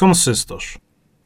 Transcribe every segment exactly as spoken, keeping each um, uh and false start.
Konsystorz.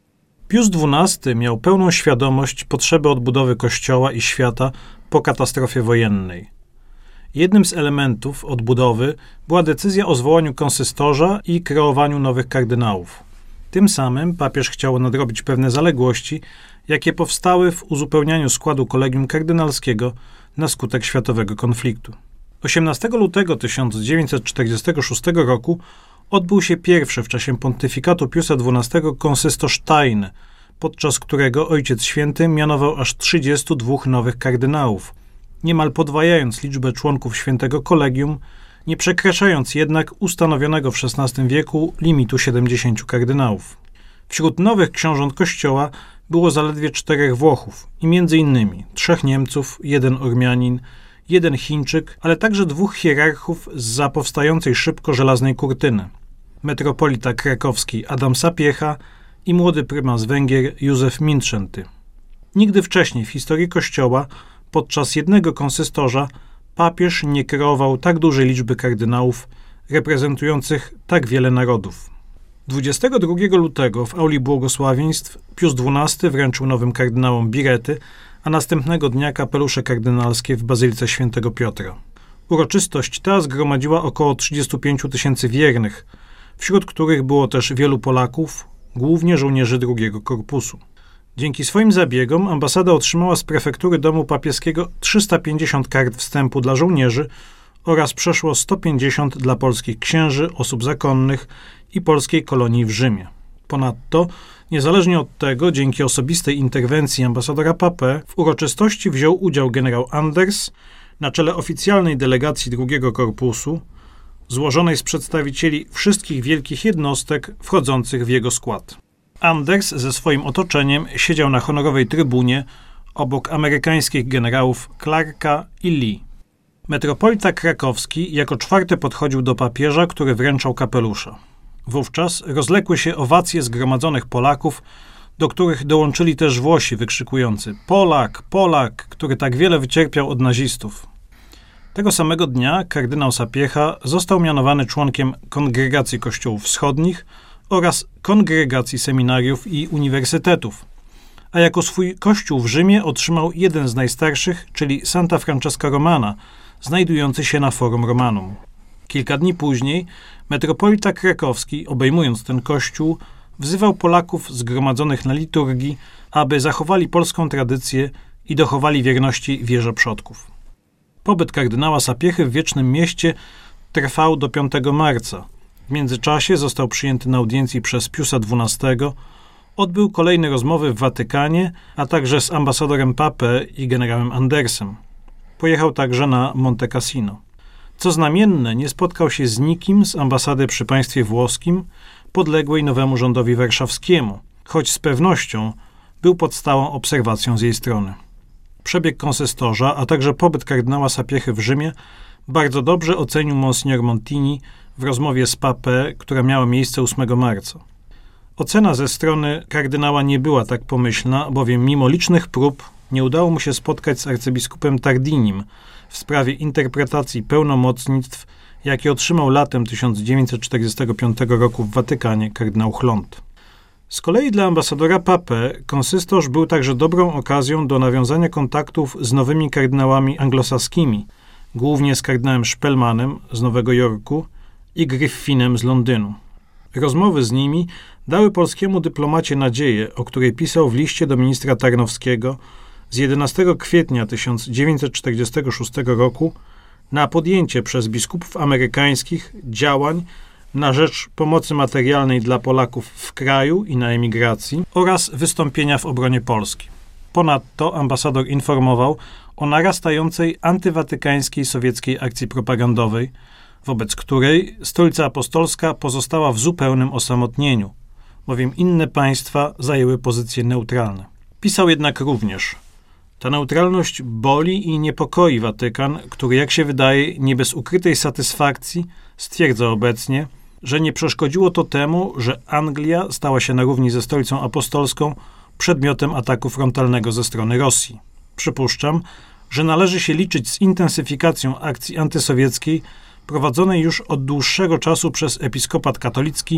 Pius dwunasty miał pełną świadomość potrzeby odbudowy Kościoła i świata po katastrofie wojennej. Jednym z elementów odbudowy była decyzja o zwołaniu konsystorza i kreowaniu nowych kardynałów. Tym samym papież chciał nadrobić pewne zaległości, jakie powstały w uzupełnianiu składu kolegium kardynalskiego na skutek światowego konfliktu. osiemnastego lutego tysiąc dziewięćset czterdziestego szóstego roku odbył się pierwszy w czasie pontyfikatu Piusa dwunastego konsystorz tajny, podczas którego Ojciec Święty mianował aż trzydziestu dwóch nowych kardynałów, niemal podwajając liczbę członków świętego kolegium, nie przekraczając jednak ustanowionego w szesnastym wieku limitu siedemdziesięciu kardynałów. Wśród nowych książąt Kościoła było zaledwie czterech Włochów i między innymi trzech Niemców, jeden Ormianin, jeden Chińczyk, ale także dwóch hierarchów zza powstającej szybko żelaznej kurtyny. Metropolita krakowski Adam Sapiecha i młody prymas Węgier Józef Mindszenty. Nigdy wcześniej w historii Kościoła podczas jednego konsystorza papież nie kreował tak dużej liczby kardynałów reprezentujących tak wiele narodów. dwudziestego drugiego lutego w auli błogosławieństw Pius dwunasty wręczył nowym kardynałom birety, a następnego dnia kapelusze kardynalskie w Bazylice Świętego Piotra. Uroczystość ta zgromadziła około trzydziestu pięciu tysięcy wiernych, wśród których było też wielu Polaków, głównie żołnierzy drugiego korpusu. Dzięki swoim zabiegom ambasada otrzymała z prefektury domu papieskiego trzysta pięćdziesiąt kart wstępu dla żołnierzy oraz przeszło sto pięćdziesiąt dla polskich księży, osób zakonnych i polskiej kolonii w Rzymie. Ponadto, niezależnie od tego, dzięki osobistej interwencji ambasadora Papę, w uroczystości wziął udział generał Anders na czele oficjalnej delegacji drugiego korpusu, złożonej z przedstawicieli wszystkich wielkich jednostek wchodzących w jego skład. Anders ze swoim otoczeniem siedział na honorowej trybunie obok amerykańskich generałów Clarka i Lee. Metropolita krakowski jako czwarty podchodził do papieża, który wręczał kapelusza. Wówczas rozległy się owacje zgromadzonych Polaków, do których dołączyli też Włosi wykrzykujący Polak, Polak, który tak wiele wycierpiał od nazistów. Tego samego dnia kardynał Sapiecha został mianowany członkiem Kongregacji Kościołów Wschodnich oraz Kongregacji Seminariów i Uniwersytetów, a jako swój kościół w Rzymie otrzymał jeden z najstarszych, czyli Santa Francesca Romana, znajdujący się na Forum Romanum. Kilka dni później metropolita krakowski, obejmując ten kościół, wzywał Polaków zgromadzonych na liturgii, aby zachowali polską tradycję i dochowali wierności wierze przodków. Pobyt kardynała Sapiechy w Wiecznym Mieście trwał do piątego marca. W międzyczasie został przyjęty na audiencji przez Piusa dwunastego, odbył kolejne rozmowy w Watykanie, a także z ambasadorem Papę i generałem Andersem. Pojechał także na Monte Cassino. Co znamienne, nie spotkał się z nikim z ambasady przy państwie włoskim podległej nowemu rządowi warszawskiemu, choć z pewnością był pod stałą obserwacją z jej strony. Przebieg konsystorza, a także pobyt kardynała Sapiechy w Rzymie bardzo dobrze ocenił Monsignor Montini w rozmowie z Papę, która miała miejsce ósmego marca. Ocena ze strony kardynała nie była tak pomyślna, bowiem mimo licznych prób nie udało mu się spotkać z arcybiskupem Tardinim w sprawie interpretacji pełnomocnictw, jakie otrzymał latem tysiąc dziewięćset czterdziestego piątego roku w Watykanie kardynał Chlont. Z kolei dla ambasadora Papę konsystorz był także dobrą okazją do nawiązania kontaktów z nowymi kardynałami anglosaskimi, głównie z kardynałem Szpelmanem z Nowego Jorku i Griffinem z Londynu. Rozmowy z nimi dały polskiemu dyplomacie nadzieję, o której pisał w liście do ministra Tarnowskiego z jedenastego kwietnia tysiąc dziewięćset czterdziestego szóstego roku na podjęcie przez biskupów amerykańskich działań na rzecz pomocy materialnej dla Polaków w kraju i na emigracji oraz wystąpienia w obronie Polski. Ponadto ambasador informował o narastającej antywatykańskiej sowieckiej akcji propagandowej, wobec której Stolica Apostolska pozostała w zupełnym osamotnieniu, bowiem inne państwa zajęły pozycje neutralne. Pisał jednak również: ta neutralność boli i niepokoi Watykan, który, jak się wydaje, nie bez ukrytej satysfakcji stwierdza obecnie, że nie przeszkodziło to temu, że Anglia stała się na równi ze Stolicą Apostolską przedmiotem ataku frontalnego ze strony Rosji. Przypuszczam, że należy się liczyć z intensyfikacją akcji antysowieckiej prowadzonej już od dłuższego czasu przez episkopat katolicki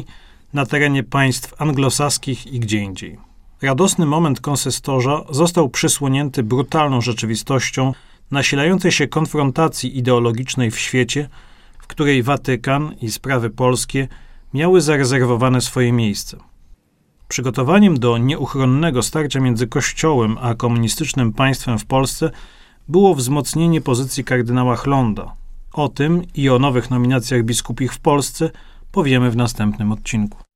na terenie państw anglosaskich i gdzie indziej. Radosny moment konsystorza został przysłonięty brutalną rzeczywistością nasilającej się konfrontacji ideologicznej w świecie, w której Watykan i sprawy polskie miały zarezerwowane swoje miejsce. Przygotowaniem do nieuchronnego starcia między Kościołem a komunistycznym państwem w Polsce było wzmocnienie pozycji kardynała Chlonda. O tym i o nowych nominacjach biskupich w Polsce powiemy w następnym odcinku.